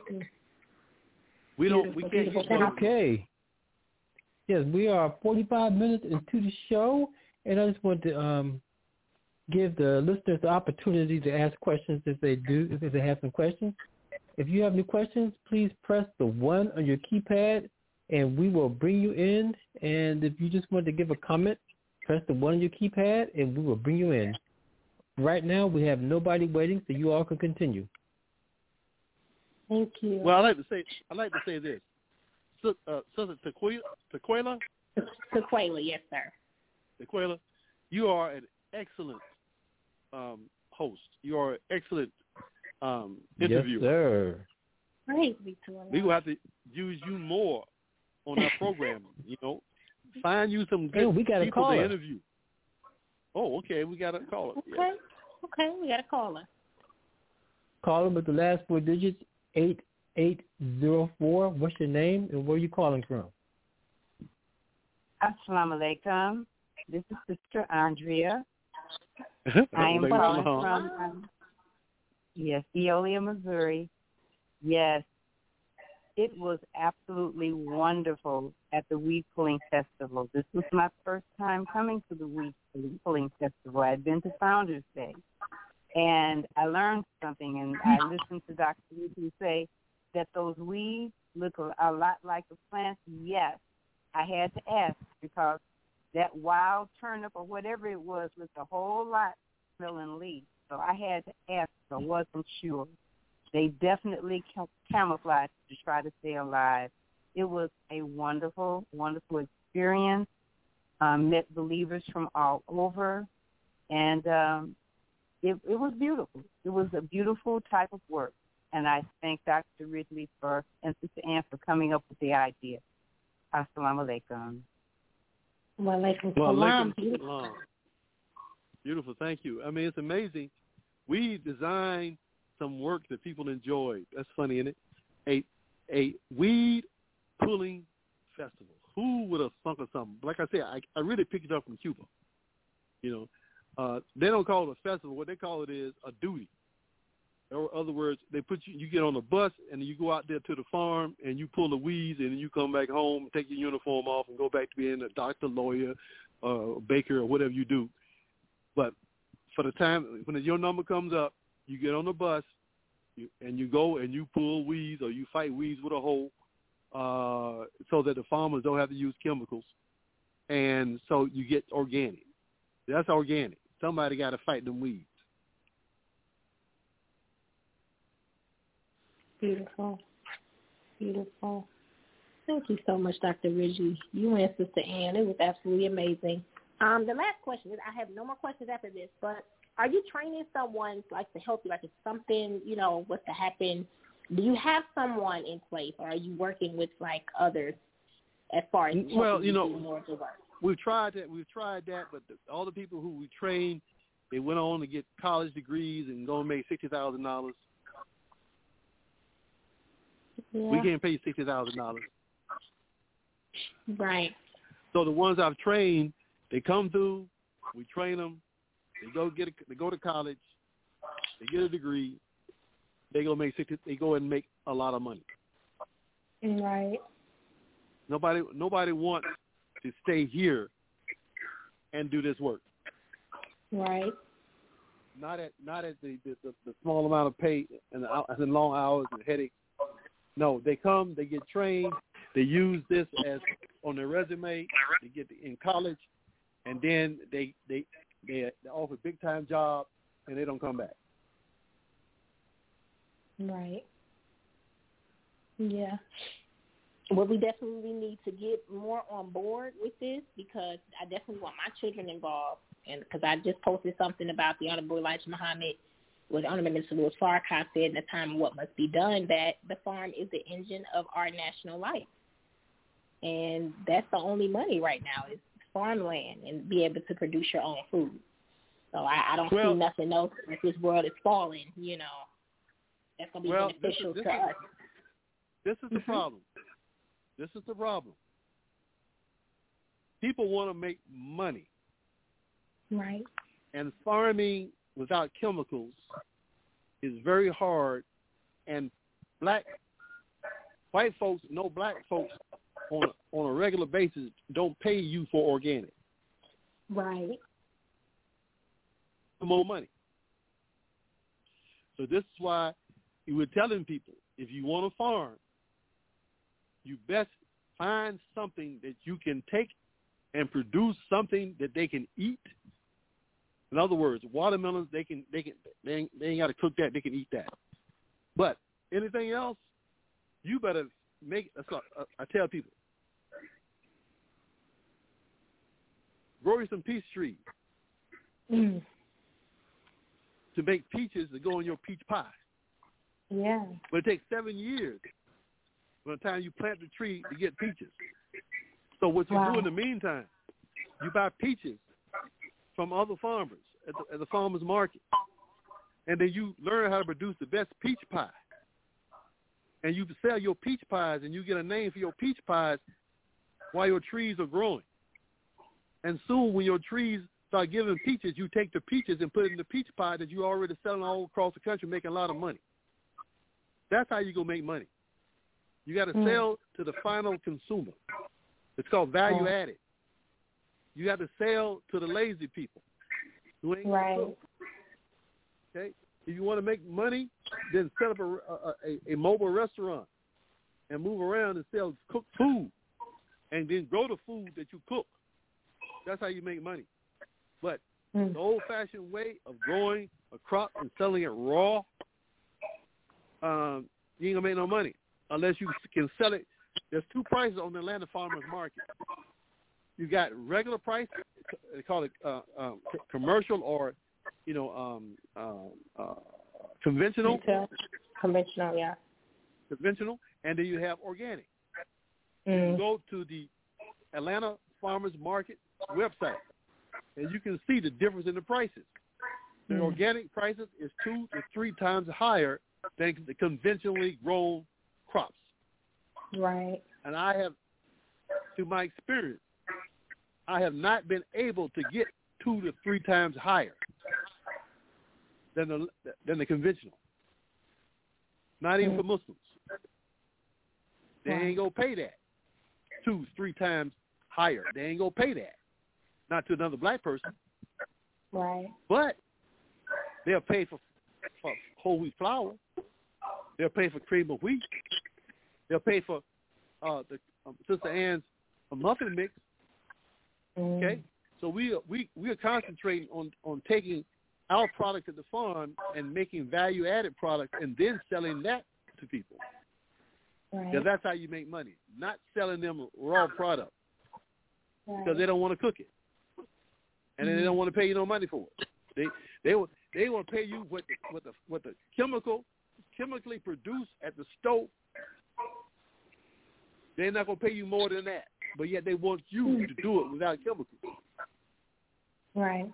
we don't we can't get money. Okay. Yes, we are forty-five minutes into the show, and I just want to um, give the listeners the opportunity to ask questions if they do, if they have some questions. If you have any questions, please press the one on your keypad, and we will bring you in. And if you just want to give a comment, press the one on your keypad, and we will bring you in. Right now, we have nobody waiting, so you all can continue. Thank you. Well, I like to say I like to say this. So, uh, Sister Tequila, Tequila, Tequila, yes, sir. Tequila, you are an excellent um, host. You are an excellent um, interviewer. Yes, sir. Praise be to Allah. We will have to use you more on our program. You know, find you some good Hey, we got a people to caller. interview. Oh, okay, we got a caller. Okay. Yeah. Okay, we got a caller. Call them with the last four digits, eight eight zero four. What's your name and where are you calling from? Assalamu alaikum. This is Sister Andrea. I am Walaikum calling salam. from, um, yes, Eolia, Missouri. Yes, it was absolutely wonderful at the Weed Pulling Festival. This was my first time coming to the Weed Pulling Festival. I had been to Founders Day, and I learned something, and I listened to Doctor Ridley say that those weeds look a, a lot like the plants. Yes, I had to ask because that wild turnip or whatever it was was a whole lot smelling leaves. So I had to ask. I wasn't sure. They definitely cam- camouflaged to try to stay alive. It was a wonderful, wonderful experience. Um, met believers from all over, and um, it, it was beautiful. It was a beautiful type of work, and I thank Doctor Ridley for and Sister Ann for coming up with the idea. Assalamu alaikum. Walaikum Well, salam. alaikum salam. Beautiful, thank you. I mean, it's amazing. We designed some work that people enjoy. That's funny, isn't it? A a weed pulling festival. Who would have thunk of something? Like I said, I, I really picked it up from Cuba. You know, uh, they don't call it a festival. What they call it is a duty. Or in other words, they put you, you get on a bus and you go out there to the farm and you pull the weeds and then you come back home, take your uniform off and go back to being a doctor, lawyer, uh, baker, or whatever you do. But for the time, when your number comes up, you get on the bus you, and you go and you pull weeds or you fight weeds with a hoe uh, so that the farmers don't have to use chemicals. And so you get organic. That's organic. Somebody got to fight them weeds. Beautiful. Beautiful. Thank you so much, Doctor Ridley. You and Sister Ann. It was absolutely amazing. Um, the last question is, I have no more questions after this, but are you training someone like to help you? Like if something, you know, was to happen, do you have someone in place, or are you working with like others as far as well, you know, do more of the work? we've tried that. We've tried that, but the, all the people who we trained, they went on to get college degrees and go and make sixty thousand dollars. Yeah. We can't pay you sixty thousand dollars. Right. So the ones I've trained, they come through. We train them. They go get. A, they go to college. They get a degree. They go make sixty. They go and make a lot of money. Right. Nobody. Nobody wants to stay here and do this work. Right. Not at not at the the, the, the small amount of pay and the, and long hours and headaches. No, they come. They get trained. They use this as on their resume. They get in college, and then they they they, they offer big time jobs, and they don't come back. Right. Yeah. Well, we definitely need to get more on board with this because I definitely want my children involved. And because I just posted something about the Honorable Elijah Muhammad, what Honorable Minister Louis Farrakhan said in the time of what must be done, that the farm is the engine of our national life. And that's the only money right now is farmland and be able to produce your own food. So I, I don't well, see nothing else if this world is falling, you know. That's going to be well, beneficial this is, this to is, us. This is the mm-hmm. problem. This is the problem. People want to make money. Right. And farming without chemicals is very hard. And black, white folks, no black folks on a, on a regular basis don't pay you for organic. Right. More money. So this is why we're telling people, if you want to farm, you best find something that you can take and produce something that they can eat. In other words, watermelons, they can, they can, they ain't, they ain't got to cook that. They can eat that. But anything else, you better make. So I tell people, grow you some peach trees mm. to make peaches to go in your peach pie. Yeah. But it takes seven years by the time you plant the tree to get peaches. So what you wow. do in the meantime, you buy peaches from other farmers at the, at the farmer's market. And then you learn how to produce the best peach pie. And you sell your peach pies, and you get a name for your peach pies while your trees are growing. And soon when your trees start giving peaches, you take the peaches and put it in the peach pie that you're already selling all across the country, making a lot of money. That's how you go make money. You got to mm. sell to the final consumer. It's called value oh. added. You got to sell to the lazy people who ain't right. cook. Okay, if you want to make money, then set up a, a, a, a mobile restaurant and move around and sell cooked food, and then grow the food that you cook. That's how you make money. But mm. the old-fashioned way of growing a crop and selling it raw, um, you ain't gonna make no money unless you can sell it. There's two prices on the Atlanta farmers market. You got regular price, they call it uh, uh, commercial or, you know, um, uh, uh, conventional. Retail. Conventional, yeah. Conventional, and then you have organic. Mm. You go to the Atlanta farmers market website, and you can see the difference in the prices. The mm. organic prices is two to three times higher than the conventionally grown crops. Right. And I have, to my experience, I have not been able to get two to three times higher than the than the conventional. Not even mm. for Muslims. They wow. ain't gonna pay that two, three times higher. They ain't gonna pay that. Not to another black person. Right. But they'll pay for, for whole wheat flour. They'll pay for cream of wheat. They'll pay for uh, the um, Sister Ann's muffin mix. Mm. Okay, so we we we are concentrating on, on taking our product at the farm and making value added products and then selling that to people. Right. Because that's how you make money. Not selling them raw product right. because they don't want to cook it, and then mm. they don't want to pay you no money for it. They they will they will pay you what the, what the what the chemical chemically produced at the stove. They're not gonna pay you more than that. but yet they want you to do it without chemicals. Right.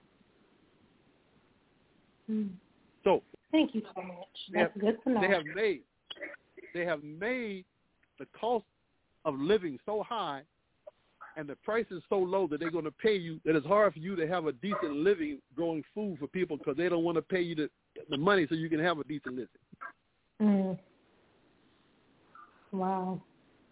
Mm. So thank you so much. That's have, good to know. They have made they have made the cost of living so high and the price is so low that they're going to pay you, that it's hard for you to have a decent living growing food for people because they don't want to pay you the, the money so you can have a decent living. Mm. Wow.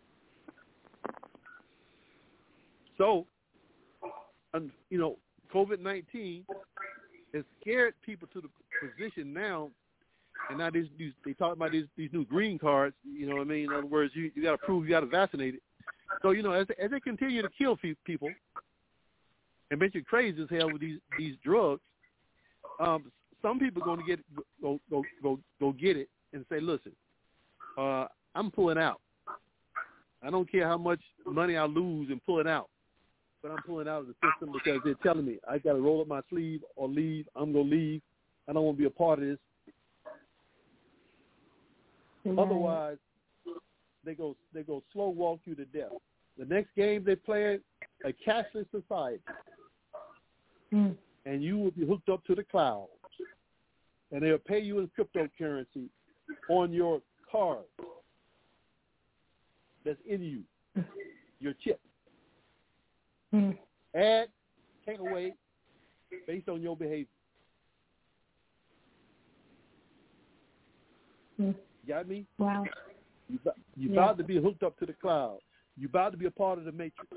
So, um, you know, COVID nineteen has scared people to the position now, and now these, these, they talk about these, these new green cards, you know what I mean? In other words, you, you got to prove you got to vaccinate it. So, you know, as, as they continue to kill people and make you crazy as hell with these, these drugs, um, some people are going to get go, go go go get it and say, listen, uh, I'm pulling out. I don't care how much money I lose in pulling out, but I'm pulling out of the system because they're telling me I got to roll up my sleeve or leave. I'm going to leave. I don't want to be a part of this. Mm-hmm. Otherwise, they go they go slow walk you to death. The next game they play, a cashless society, mm. and you will be hooked up to the cloud, and they'll pay you in cryptocurrency on your card that's in you, your chip. Mm. Add, take away, based on your behavior. Mm. Got me? Wow. You, you're yeah. about to be hooked up to the cloud. You're about to be a part of the matrix.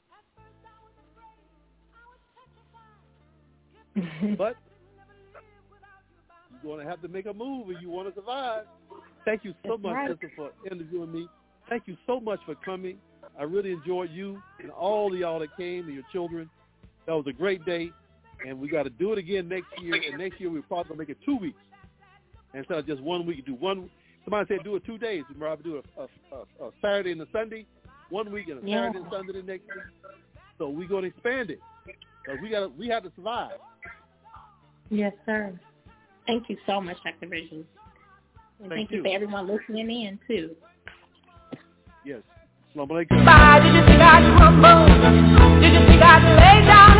But you're going to have to make a move if you want to survive. Thank you so That's much, right. sister, for interviewing me. Thank you so much for coming. I really enjoyed you and all of y'all that came and your children. That was a great day, and we got to do it again next year. And next year we're probably going to make it two weeks instead of just one week. Do one. Somebody said do it two days. We'd rather do a, a, a, a Saturday and a Sunday, one week, and a yeah. Saturday and Sunday the next week. So we're going to expand it. So we got we have to survive. Yes, sir. Thank you so much, Doctor Bridges. And thank, thank you. you for everyone listening in, too. Yes. Assalamu alaikum. Did you see God crumble? Did you see God lay down